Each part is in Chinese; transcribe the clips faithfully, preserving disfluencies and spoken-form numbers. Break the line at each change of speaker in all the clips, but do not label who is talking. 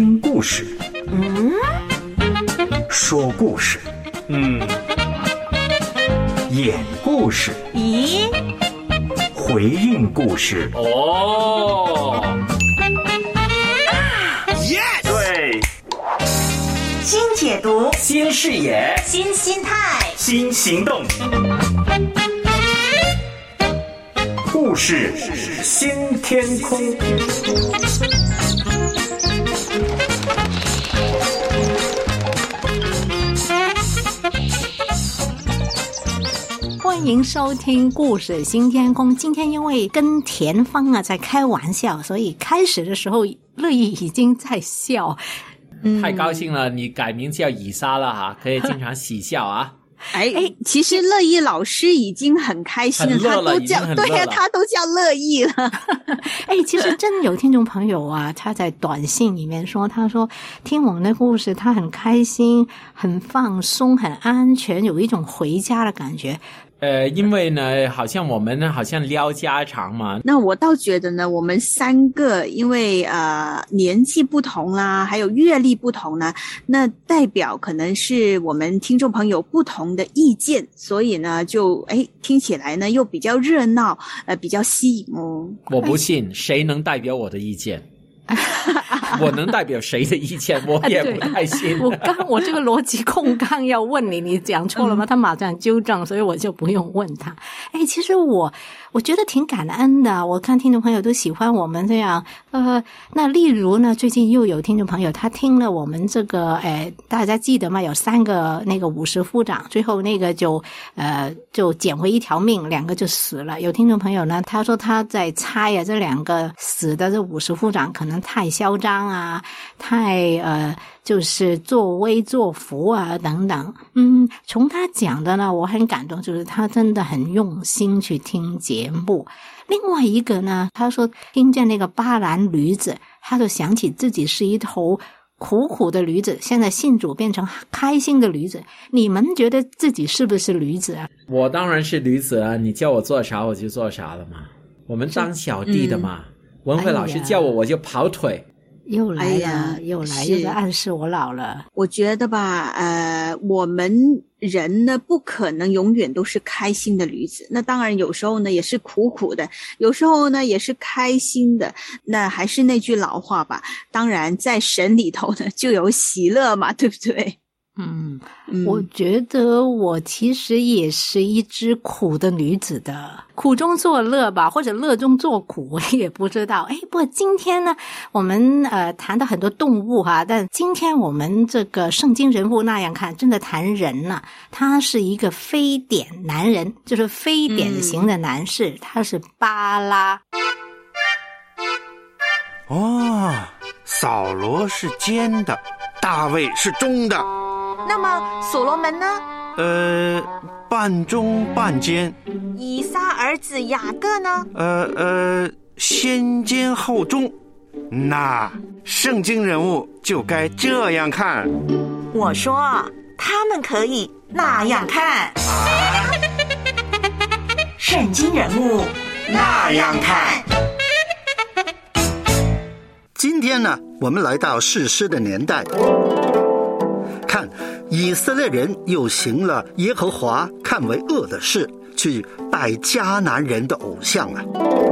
听故事，
嗯，
说故事，
嗯，
演故事，
咦，
回应故事。
哦，
耶，对，
新解读，
新视野，
新心态，
新行动。故事新天空。
欢迎收听故事新天空。今天因为跟田芳啊在开玩笑，所以开始的时候乐意已经在笑。
嗯、太高兴了，你改名叫以莎了哈，可以经常喜笑啊。
哎哎，其实乐意老师已经很开心了，
了
他都叫对呀、啊，他都叫乐意了。
哎，其实真有听众朋友啊，他在短信里面说，他说听我们的故事，他很开心、很放松、很安全，有一种回家的感觉。
呃，因为呢，好像我们呢，好像撩家常嘛。
那我倒觉得呢，我们三个因为呃年纪不同啦，还有阅历不同呢，那代表可能是我们听众朋友不同的意见，所以呢，就哎听起来呢又比较热闹，呃，比较吸引哦。
我不信，谁能代表我的意见？我能代表谁的意见？我也不太信。
我刚我这个逻辑空刚要问你，你讲错了吗？他马上纠正，所以我就不用问他。哎，其实我我觉得挺感恩的。我看听众朋友都喜欢我们这样。呃，那例如呢，最近又有听众朋友他听了我们这个，哎，大家记得吗？有三个那个五十夫长，最后那个就呃就捡回一条命，两个就死了。有听众朋友呢，他说他在猜啊，这两个死的这五十夫长可能太嚣张啊，太呃就是作威作福啊等等。嗯，从他讲的呢，我很感动，就是他真的很用心去听节目。另外一个呢，他说听见那个巴兰驴子，他就想起自己是一头苦苦的驴子，现在信主变成开心的驴子。你们觉得自己是不是驴子啊？
我当然是驴子啊，你叫我做啥我就做啥了嘛。我们当小弟的嘛，嗯、文慧老师叫我、哎、我就跑腿。
又来了、
哎、
又来又在暗示我老了。
我觉得吧，呃，我们人呢不可能永远都是开心的驴子，那当然有时候呢也是苦苦的，有时候呢也是开心的。那还是那句老话吧，当然在神里头呢就有喜乐嘛，对不对？
嗯，我觉得我其实也是一只苦的女子的，苦中作乐吧，或者乐中作苦，我也不知道。哎，不过今天呢，我们呃谈到很多动物哈，但今天我们这个圣经人物那样看，真的谈人了、啊。他是一个非典男人，就是非典型的男士，嗯、他是巴拉。
哦，扫罗是尖的，大卫是中的。
那么所罗门呢？
呃，半中半尖。
以撒儿子雅各呢？
呃呃，先尖后中。那圣经人物就该这样看。
我说他们可以那样看。圣经人物那样看。
今天呢，我们来到士师的年代。看，以色列人又行了耶和华看为恶的事，去拜迦南人的偶像啊。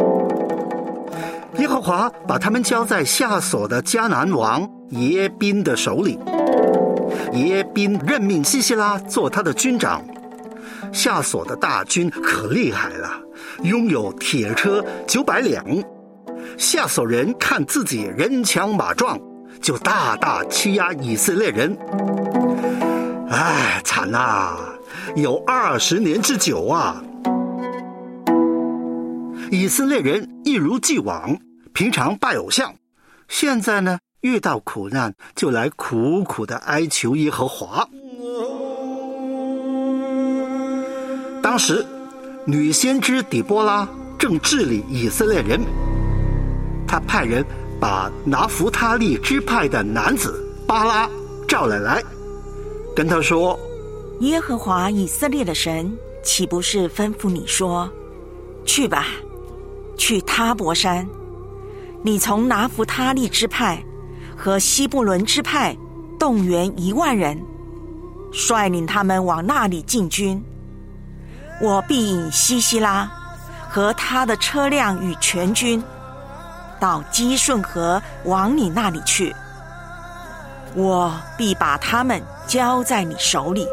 耶和华把他们交在夏所的迦南王耶宾的手里，耶宾任命西西拉做他的军长。夏所的大军可厉害了，拥有铁车九百辆。夏所人看自己人强马壮，就大大欺压以色列人。哎，惨啊，有二十年之久啊！以色列人一如既往，平常拜偶像，现在呢，遇到苦难就来苦苦的哀求耶和华。当时，女先知底波拉正治理以色列人，她派人把拿弗他利支派的男子巴拉召了来，跟他说：
耶和华以色列的神岂不是吩咐你说，去吧，去他伯山，你从拿弗他利支派和西布伦支派动员一万人，率领他们往那里进军。我必引西西拉和他的车辆与全军到基顺河往你那里去，我必把他们交在你手里。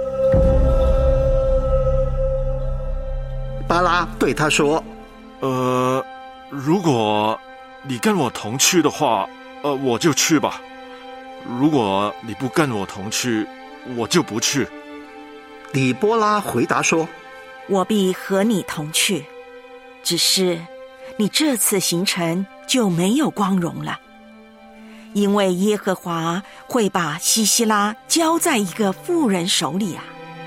巴拉对他说，
呃，如果你跟我同去的话，呃，我就去吧。如果你不跟我同去，我就不去。
底波拉回答说，
我必和你同去，只是你这次行程就没有光荣了，因为耶和华会把西西拉交在一个妇人手里啊。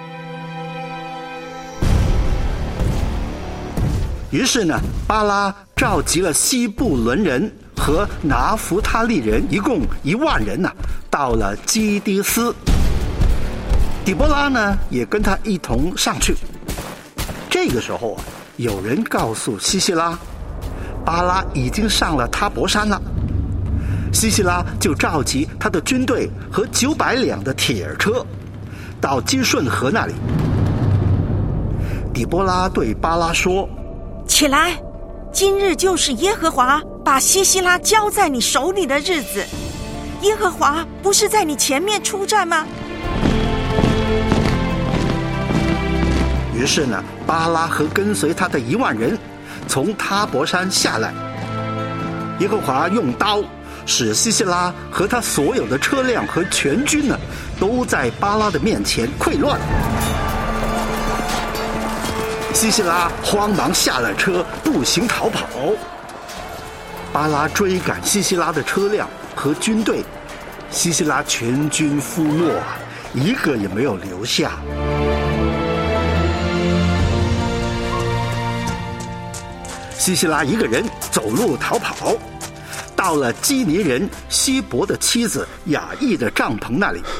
于是呢，巴拉召集了西布伦人和拿弗他利人，一共一万人呢、啊，到了基迪斯。底波拉呢也跟他一同上去。这个时候啊，有人告诉西西拉，巴拉已经上了塔伯山了。西西拉就召集他的军队和九百辆的铁车，到基顺河那里。底波拉对巴拉说，
起来，今日就是耶和华把西西拉交在你手里的日子。耶和华不是在你前面出战吗？
于是呢，巴拉和跟随他的一万人从塔伯山下来。耶和华用刀使西西拉和他所有的车辆和全军呢，都在巴拉的面前溃乱。西西拉慌忙下了车，步行逃跑。巴拉追赶西西拉的车辆和军队，西西拉全军覆没，一个也没有留下。西西拉一个人走路逃跑，到了基尼人希伯的妻子雅意的帐篷那里。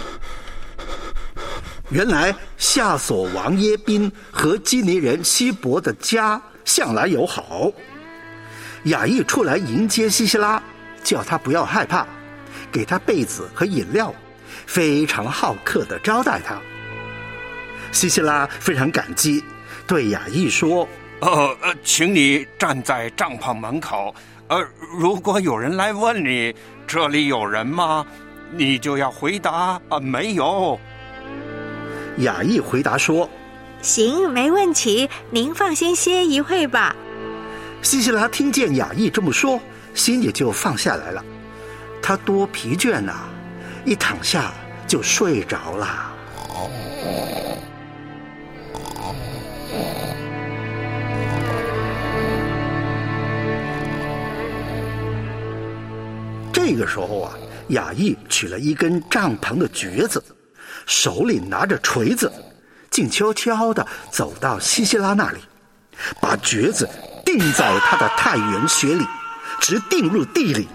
原来夏所王耶宾和基尼人希伯的家向来友好，雅意出来迎接西西拉，叫他不要害怕，给他被子和饮料，非常好客地招待他。西西拉非常感激，对雅意说，
呃呃，请你站在帐篷门口，呃，如果有人来问你这里有人吗，你就要回答啊、呃，没有。
雅意回答说，
行，没问题，您放心歇一会吧。
西西拉听见雅意这么说，心也就放下来了。他多疲倦啊，一躺下就睡着了。这个时候啊，雅意取了一根帐篷的橛子，手里拿着锤子，静悄悄地走到西西拉那里，把橛子钉在他的太阳穴里，直钉入地里。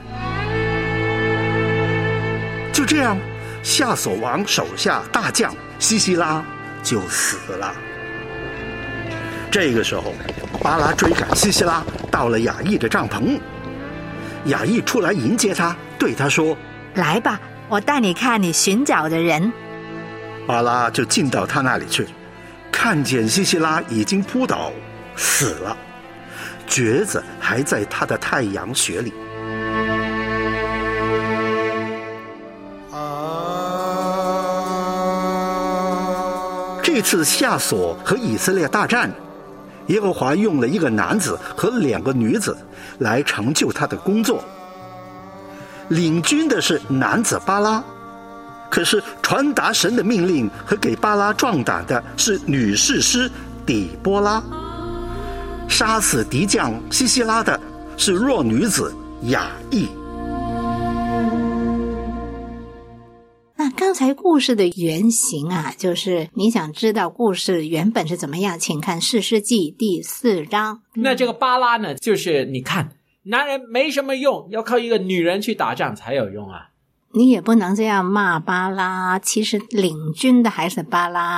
就这样，夏所王手下大将西西拉就死了。这个时候，巴拉追赶西西拉到了雅意的帐篷，雅意出来迎接他，对他说，
来吧，我带你看你寻找的人。
巴拉就进到他那里去，看见西西拉已经扑倒死了，橛子还在他的太阳穴里。这次夏所和以色列大战，耶和华用了一个男子和两个女子来成就他的工作。领军的是男子巴拉，可是传达神的命令和给巴拉壮胆的是女士师底波拉。杀死敌将西西拉的是弱女子雅意。
那刚才故事的原型啊，就是你想知道故事原本是怎么样，请看士师记第四章。
那这个巴拉呢，就是你看男人没什么用，要靠一个女人去打仗才有用啊。
你也不能这样骂巴拉，其实领军的还是巴拉，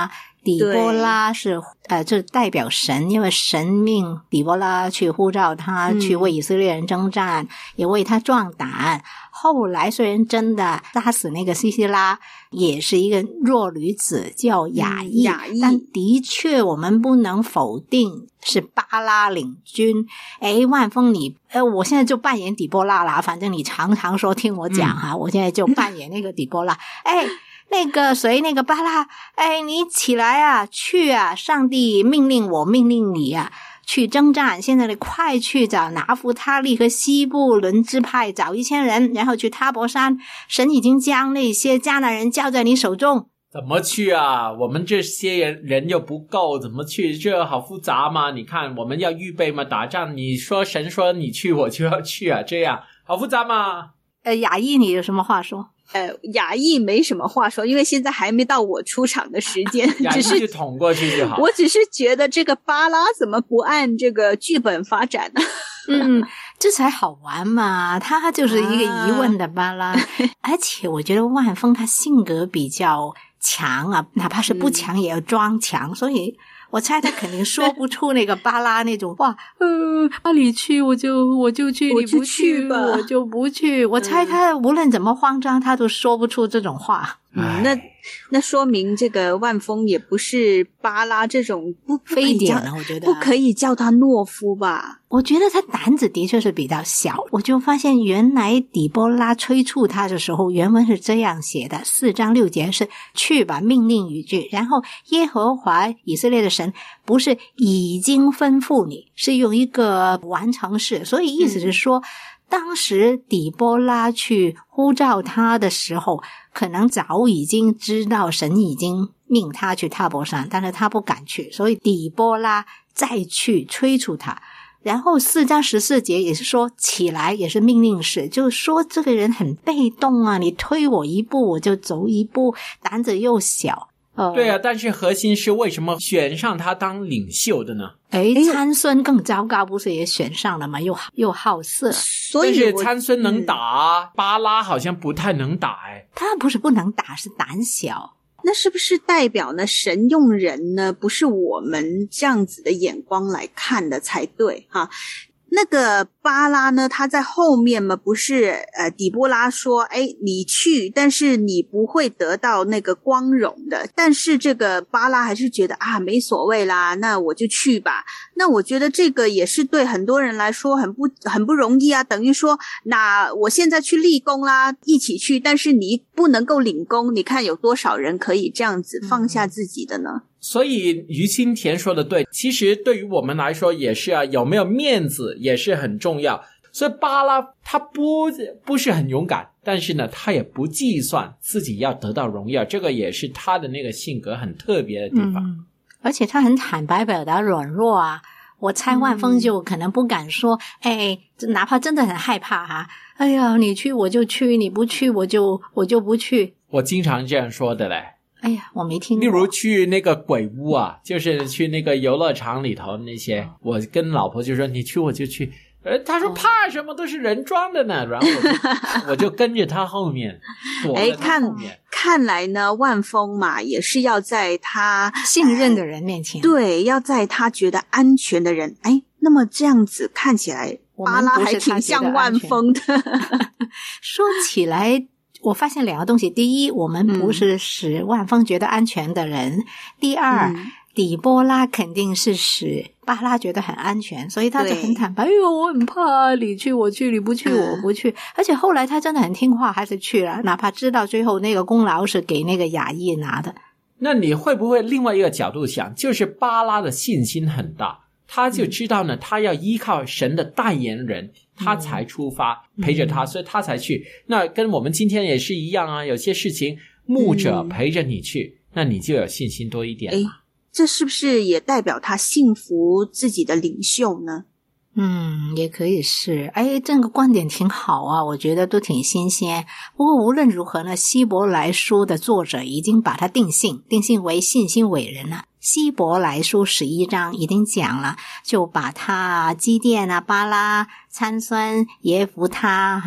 底波拉是呃，这代表神，因为神命底波拉去呼召他、嗯、去为以色列人征战，也为他壮胆。后来虽然真的杀死那个西西拉也是一个弱女子叫雅意、嗯、雅意但的确我们不能否定是巴拉领军。诶，万峰你呃，我现在就扮演底波拉啦，反正你常常说听我讲哈、嗯，我现在就扮演那个底波拉。诶那个谁那个巴拉，哎，你起来啊，去啊，上帝命令我命令你啊，去征战。现在你快去找拿弗他利和西布伦支派，找一千人，然后去他伯山，神已经将那些迦南人交在你手中。
怎么去啊？我们这些人人又不够，怎么去？这好复杂吗？你看我们要预备吗？打仗，你说神说你去我就要去啊，这样好复杂吗？
呃，雅意你有什么话说？
呃，雅意没什么话说，因为现在还没到我出场的时间，
只是就捅过去就好。
我只是觉得这个巴拉怎么不按这个剧本发展呢？
嗯，这才好玩嘛，他就是一个疑问的巴拉、啊、而且我觉得万峰他性格比较强啊，哪怕是不强也要装强、嗯、所以我猜他肯定说不出那个巴拉那种话，呃，啊你去我就我就去，
我
你不去我就不去。我猜他无论怎么慌张，他都说不出这种话。
嗯，那那说明这个万峰也不是巴拉这种不
非典了，我觉得
不可以叫他懦夫吧。
我觉得他胆子的确是比较小，我就发现原来底波拉催促他的时候，原文是这样写的，四章六节是去吧，命令语句，然后耶和华以色列的神不是已经吩咐你，是用一个完成式，所以意思是说、嗯当时底波拉去呼召他的时候，可能早已经知道神已经命他去塔伯山，但是他不敢去，所以底波拉再去催促他。然后四章十四节也是说起来，也是命令式，就是说这个人很被动啊，你推我一步我就走一步，胆子又小。
哦、对啊，但是核心是为什么选上他当领袖的呢？
诶，参孙更糟糕，不是也选上了吗？又又好色，
所以
但是参孙能打、啊嗯、巴拉好像不太能打诶。
他不是不能打，是胆小。
那是不是代表呢神用人呢不是我们这样子的眼光来看的才对哈？那个巴拉呢他在后面嘛，不是呃底波拉说诶你去，但是你不会得到那个光荣的，但是这个巴拉还是觉得啊没所谓啦，那我就去吧。那我觉得这个也是对很多人来说很不很不容易啊，等于说那我现在去立功啦，一起去，但是你不能够领功，你看有多少人可以这样子放下自己的呢？嗯，
所以于青田说的对，其实对于我们来说也是啊，有没有面子也是很重要。所以巴拉他不不是很勇敢，但是呢他也不计算自己要得到荣耀，这个也是他的那个性格很特别的地方、嗯、
而且他很坦白表达软弱啊。我猜万峰就可能不敢说、嗯、哎，哪怕真的很害怕哈、啊，哎呀你去我就去，你不去我就我就不去。
我经常这样说的嘞。
哎呀我没听过。
例如去那个鬼屋啊，就是去那个游乐场里头那些、哦、我跟老婆就说你去我就去，呃，他说怕什么，都是人装的呢，然后我就我就跟着他后面躲在他后面。
看看来呢万峰嘛也是要在他
信任的人面前、呃、
对，要在他觉得安全的人。哎，那么这样子看起来巴拉还挺像万峰的。
说起来我发现两个东西，第一我们不是使万峰觉得安全的人、嗯、第二、嗯、底波拉肯定是使巴拉觉得很安全，所以他就很坦白，哎呦我很怕，你去我去，你不去我不去、嗯、而且后来他真的很听话，还是去了，哪怕知道最后那个功劳是给那个雅意拿的。
那你会不会另外一个角度想，就是巴拉的信心很大，他就知道呢、嗯、他要依靠神的代言人，他才出发、嗯、陪着他，所以他才去。那跟我们今天也是一样啊，有些事情牧者陪着你去、嗯、那你就有信心多一点了。
这是不是也代表他信服自己的领袖呢？
嗯，也可以是。哎，这个观点挺好啊，我觉得都挺新鲜。不过无论如何呢，希伯来书的作者已经把它定性定性为信心伟人了。希伯来书十一章已经讲了，就把他基甸啊、巴拉、参孙、耶弗他哈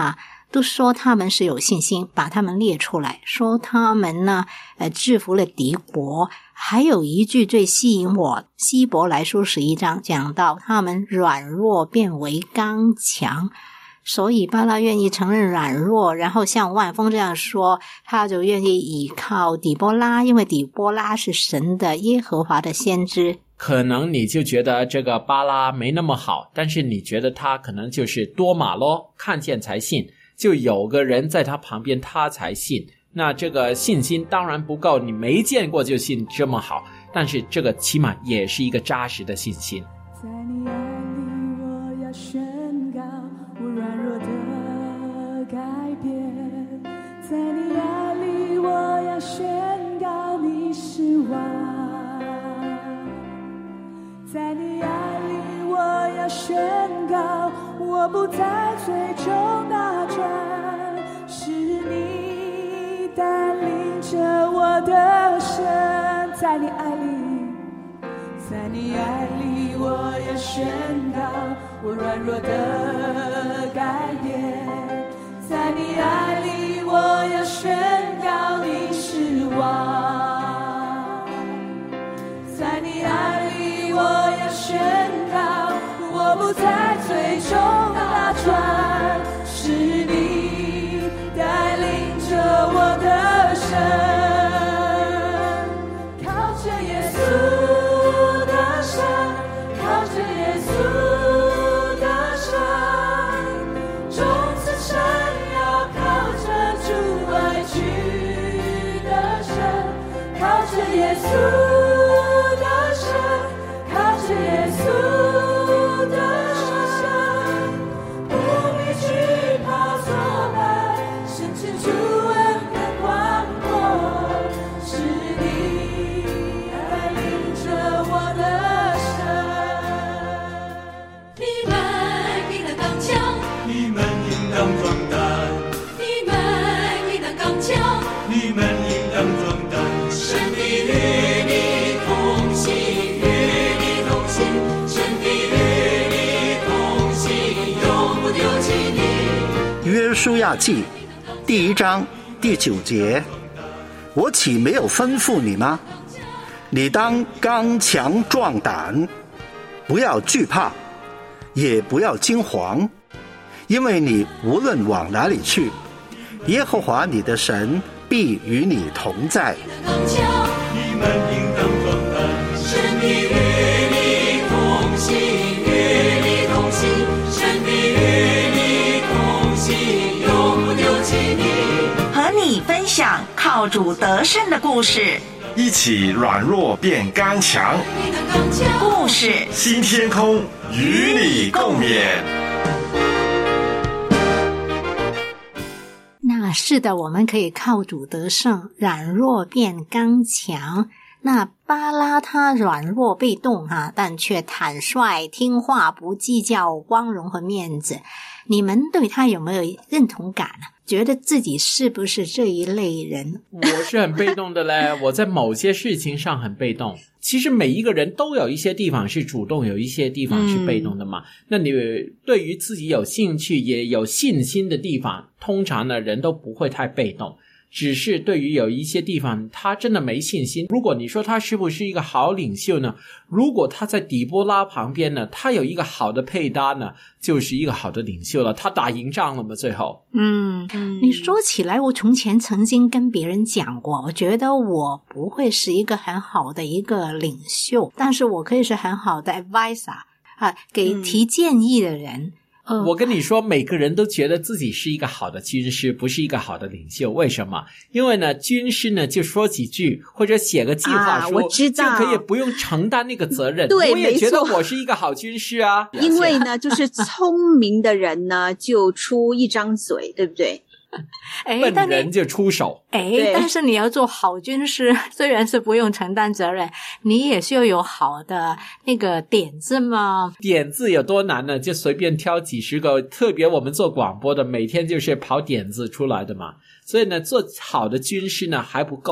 都说他们是有信心，把他们列出来，说他们呢呃制服了敌国。还有一句最吸引我，希伯来书十一章讲到他们软弱变为刚强，所以巴拉愿意承认软弱，然后像万峰这样说，他就愿意依靠底波拉，因为底波拉是神的耶和华的先知。
可能你就觉得这个巴拉没那么好，但是你觉得他可能就是多马咯，看见才信，就有个人在他旁边他才信。那这个信心当然不够，你没见过就信这么好，但是这个起码也是一个扎实的信心。
在你爱里我要宣告我软弱的改变，在你爱里我要宣告你是王，在你爱里我要宣告我不再最终大转，是你带领着我的神，在你爱里，在你爱里我要宣告我软弱的改变，在你爱里我要宣告你是王，在你爱里我要宣告我不再最终大转，是你带领着我的神，靠着耶稣的神，靠着耶稣的神，众子山要靠着主爱去的神，靠着耶稣的神，靠着耶稣的神，不必惧怕挫败，深知主恩的广阔，是你带领着我的神。
你们应当刚强，
你们应当壮胆，
你们应当刚强，
你们应当壮胆，
神必与你同行，与你同行，神必与你同行，永不丢弃你。
约书亚记第一章第九节，我岂没有吩咐你吗？你当刚强壮胆，不要惧怕，也不要惊惶，因为你无论往哪里去，耶和华你的神必与你同在。
你们应当壮胆，
神必与你同行，与你同行，神必与你同行，永不丢弃你。
和你分享靠主得胜的故事。
一起软弱变刚强，
故事
新天空与你共勉。
那是的，我们可以靠主得胜，软弱变刚强。那巴拉他软弱被动哈，但却坦率听话，不计较光荣和面子。你们对他有没有认同感呢？觉得自己是不是这一类人？
我是很被动的嘞，我在某些事情上很被动。其实每一个人都有一些地方是主动，有一些地方是被动的嘛。嗯、那你对于自己有兴趣也有信心的地方，通常呢人都不会太被动。只是对于有一些地方他真的没信心，如果你说他是不是一个好领袖呢？如果他在底波拉旁边呢，他有一个好的配搭呢，就是一个好的领袖了，他打赢仗了嘛最后。
嗯，你说起来我从前曾经跟别人讲过，我觉得我不会是一个很好的一个领袖，但是我可以是很好的 advisor 啊，给提建议的人。
嗯我跟你说，每个人都觉得自己是一个好的军师，不是一个好的领袖。为什么？因为呢，军师呢就说几句或者写个计划书，
啊、我知道
就可以不用承担那个责任。
对，
我也觉得我是一个好军师啊。
因为呢，就是聪明的人呢就出一张嘴，对不对？
笨人就出手。
哎，但是你要做好军师，虽然是不用承担责任，你也是要有好的那个点子嘛。
点子有多难呢？就随便挑几十个，特别我们做广播的，每天就是跑点子出来的嘛。所以呢，做好的军师呢还不够。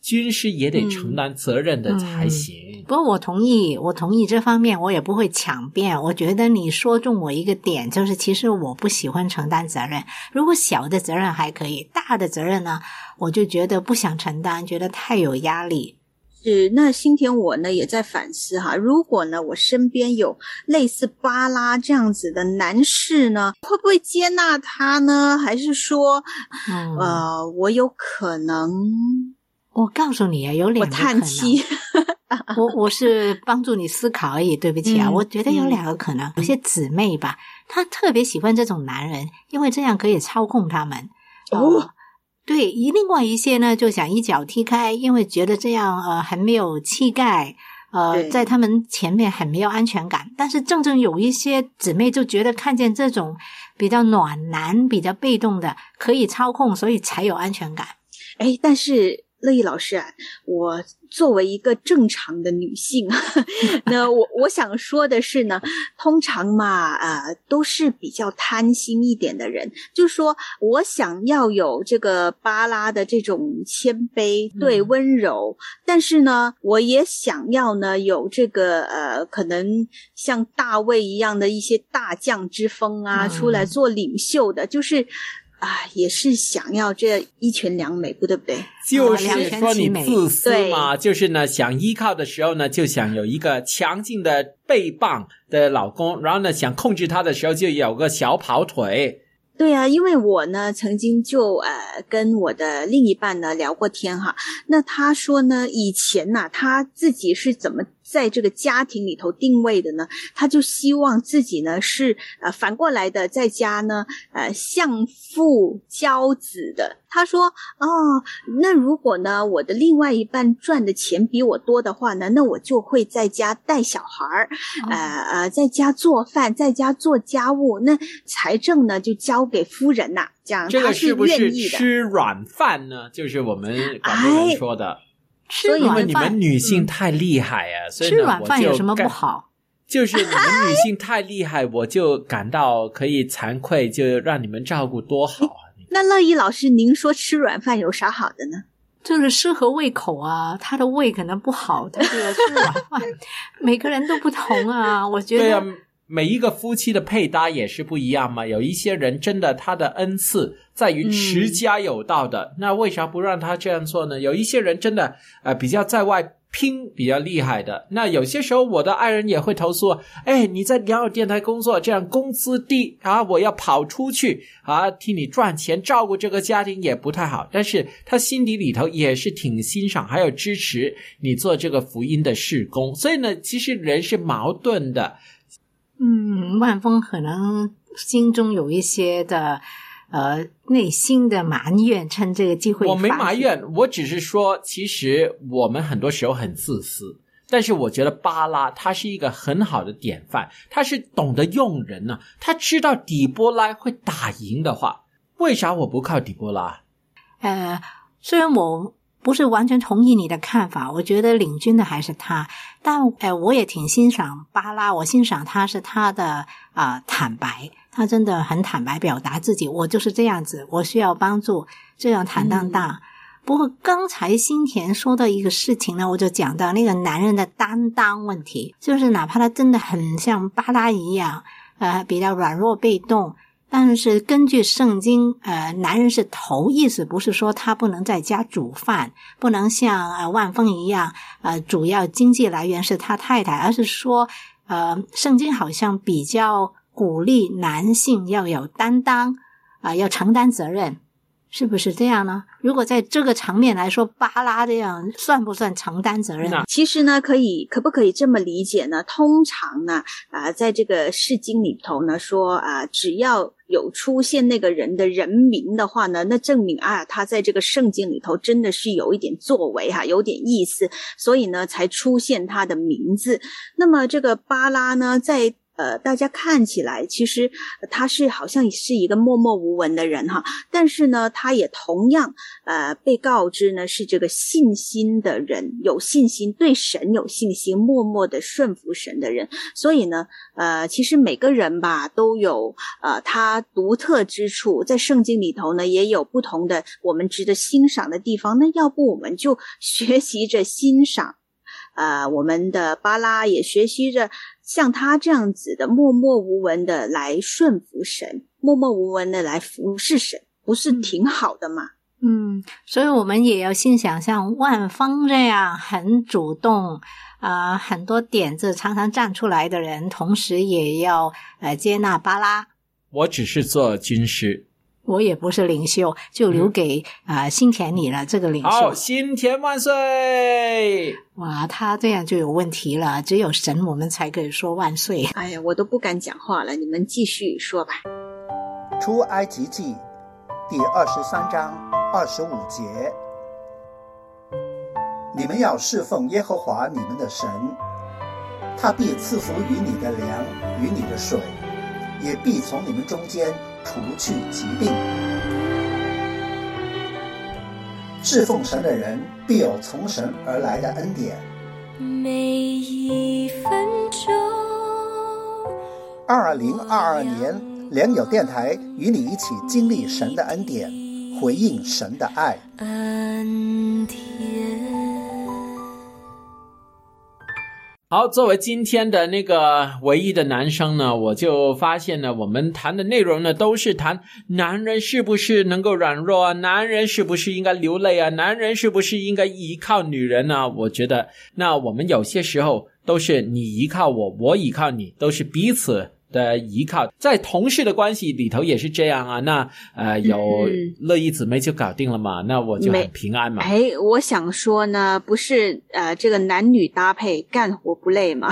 军师也得承担责任的才行。
嗯嗯、不过我同意，我同意这方面我也不会强辩。我觉得你说中我一个点，就是其实我不喜欢承担责任。如果小的责任还可以，大的责任呢，我就觉得不想承担，觉得太有压力。
是，那今天我呢也在反思哈，如果呢我身边有类似巴拉这样子的男士呢，会不会接纳他呢？还是说，嗯、呃，我有可能？
我告诉你啊，有两个可能。我叹气，我我是帮助你思考而已，对不起啊。嗯、我觉得有两个可能，有些姊妹吧，她特别喜欢这种男人，因为这样可以操控他们。哦。呃对，另外一些呢就想一脚踢开，因为觉得这样呃很没有气概，呃在他们前面很没有安全感。但是正正有一些姊妹就觉得看见这种比较暖男、比较被动的可以操控，所以才有安全感。
诶，但是乐意老师啊，我作为一个正常的女性，那我我想说的是呢，通常嘛，呃，都是比较贪心一点的人，就是说我想要有这个巴拉的这种谦卑，对，温柔，嗯、但是呢，我也想要呢有这个呃，可能像大卫一样的一些大将之风啊，嗯、出来做领袖的，就是。啊，也是想要这一全两美，不对不对？
就是说你自私嘛，就是呢，想依靠的时候呢，就想有一个强劲的背棒的老公，然后呢，想控制他的时候就有个小跑腿。
对啊，因为我呢曾经就呃跟我的另一半呢聊过天哈，那他说呢，以前呐、啊、他自己是怎么在这个家庭里头定位的呢？他就希望自己呢是呃反过来的，在家呢呃相夫教子的。他说哦，那如果呢我的另外一半赚的钱比我多的话呢，那我就会在家带小孩，呃呃在家做饭，在家做家务，那财政呢就交给夫人呐、啊，这样
这个是不是
吃
软饭呢？就是我们广东人说的。
哎吃软饭，
因为你们女性太厉害啊，嗯、所以呢，
吃软饭有什么不好？
就是你们女性太厉害，我就感到可以惭愧，就让你们照顾多好啊！
那乐意老师，您说吃软饭有啥好的呢？
就是适合胃口啊，他的胃可能不好，他就吃软饭。每个人都不同啊，我觉得。
对啊，每一个夫妻的配搭也是不一样嘛。有一些人真的他的恩赐在于持家有道的，嗯、那为啥不让他这样做呢？有一些人真的呃比较在外拼比较厉害的，那有些时候我的爱人也会投诉，哎，你在良友电台工作，这样工资低啊，我要跑出去啊，替你赚钱，照顾这个家庭也不太好。但是他心底里头也是挺欣赏还有支持你做这个福音的事工，所以呢，其实人是矛盾的。
嗯，万峰可能心中有一些的呃内心的埋怨，趁这个机会。
我没埋怨，我只是说其实我们很多时候很自私，但是我觉得巴拉他是一个很好的典范，他是懂得用人呢、啊，他知道底波拉会打赢的话，为啥我不靠底波拉？
呃，虽然我不是完全同意你的看法，我觉得领军的还是他，但呃，我也挺欣赏巴拉，我欣赏他是他的啊、呃、坦白，他真的很坦白表达自己，我就是这样子，我需要帮助，这样坦荡荡。嗯、不过刚才新田说的一个事情呢，我就讲到那个男人的担当问题，就是哪怕他真的很像巴拉一样，呃，比较软弱被动。但是根据圣经，呃，男人是头，意思不是说他不能在家煮饭，不能像呃万峰一样，呃，主要经济来源是他太太，而是说，呃，圣经好像比较鼓励男性要有担当，啊、呃，要承担责任，是不是这样呢？如果在这个层面来说，巴拉这样算不算承担责任呢？
其实呢，可以可不可以这么理解呢？通常呢，啊、呃，在这个释经里头呢，说啊、呃，只要有出现那个人的人名的话呢，那证明啊，他在这个圣经里头真的是有一点作为哈，有点意思，所以呢才出现他的名字。那么这个巴拉呢，在呃，大家看起来其实他是好像是一个默默无闻的人哈，但是呢，他也同样呃被告知呢是这个信心的人，有信心，对神有信心，默默的顺服神的人。所以呢，呃，其实每个人吧都有呃他独特之处，在圣经里头呢也有不同的我们值得欣赏的地方。那要不我们就学习着欣赏。呃，我们的巴拉也学习着像他这样子的默默无闻的来顺服神，默默无闻的来服侍神，不是挺好的吗？
嗯，所以我们也要欣赏像万芳这样很主动啊、呃，很多点子常常站出来的人，同时也要呃接纳巴拉。
我只是做军师，
我也不是领袖，就留给啊、嗯呃、新田你了这个领袖。
好，新田万岁！
哇，他这样就有问题了，只有神我们才可以说万岁。
哎呀，我都不敢讲话了，你们继续说吧。
出埃及记第二十三章二十五节，你们要侍奉耶和华你们的神，他必赐福于你的粮与你的水，也必从你们中间除去疾病。侍奉神的人必有从神而来的恩典。
每一分钟。
二零二二年，良友电台与你一起经历神的恩典，回应神的爱。
恩典。
好，作为今天的那个唯一的男生呢，我就发现呢，我们谈的内容呢，都是谈男人是不是能够软弱啊，男人是不是应该流泪啊，男人是不是应该依靠女人啊。我觉得那我们有些时候都是你依靠我，我依靠你，都是彼此的依靠，在同事的关系里头也是这样啊。那呃有乐意姊妹就搞定了嘛，那我就很平安嘛。
哎，我想说呢，不是呃这个男女搭配干活不累吗？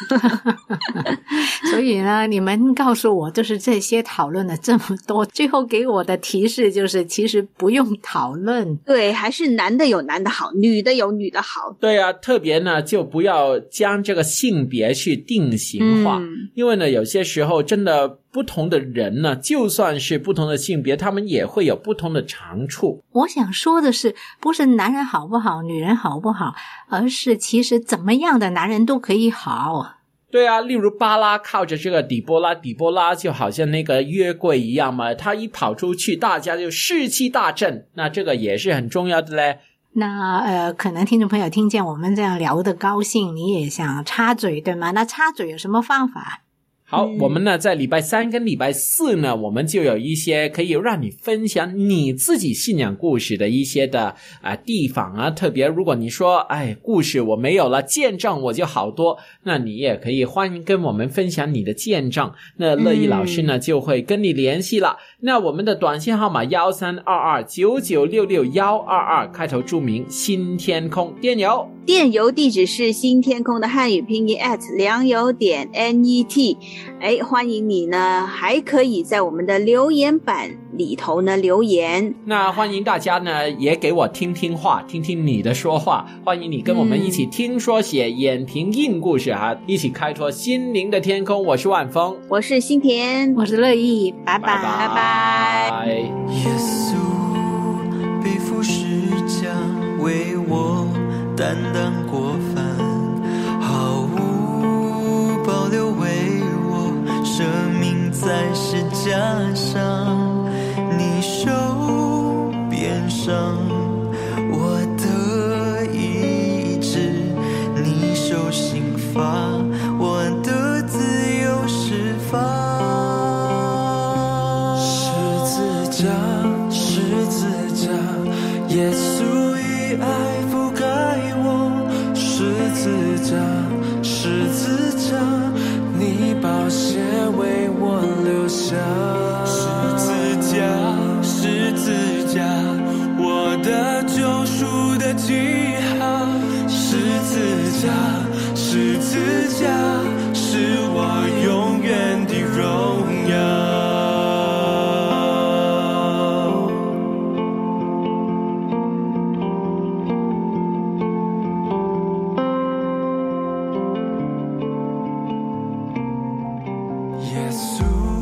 所以呢，你们告诉我就是这些讨论了这么多，最后给我的提示就是其实不用讨论。
对，还是男的有男的好，女的有女的好。
对啊，特别呢就不要将这个性别去定型化、嗯、因为呢有些时候真的不同的人呢，就算是不同的性别，他们也会有不同的长处。
我想说的是，不是男人好不好，女人好不好，而是其实怎么样的男人都可以好。
对啊，例如巴拉靠着这个底波拉，底波拉就好像那个约柜一样嘛，他一跑出去，大家就士气大振，那这个也是很重要的嘞。
那呃，可能听众朋友听见我们这样聊得高兴，你也想插嘴对吗？那插嘴有什么方法？
好、嗯、我们呢在礼拜三跟礼拜四呢，我们就有一些可以让你分享你自己信仰故事的一些的啊、呃、地方啊。特别如果你说哎故事我没有了，见证我就好多，那你也可以欢迎跟我们分享你的见证，那乐意老师呢、嗯、就会跟你联系了。那我们的短信号码一三二二九九六六一二二，开头注明新天空。电邮
电邮地址是新天空的汉语拼音 at 良友点 net。哎，欢迎你呢，还可以在我们的留言板里头呢留言。
那欢迎大家呢也给我听听话，听听你的说话。欢迎你跟我们一起听说写、嗯、演评印故事啊，一起开拓心灵的天空。我是万峰，
我是新田，
我是乐意，拜拜
拜拜。
耶稣背负十架为我担当过犯，毫无保留为我生命在十架上，你手边上我的医治，你手心发我的自由释放。十字架，十字架，耶稣以爱覆盖我。十字架，十字架，你宝血为我留下。十字架，十字架，我的救赎的记号。十字架，十字架，是我永远的荣耀。 耶稣。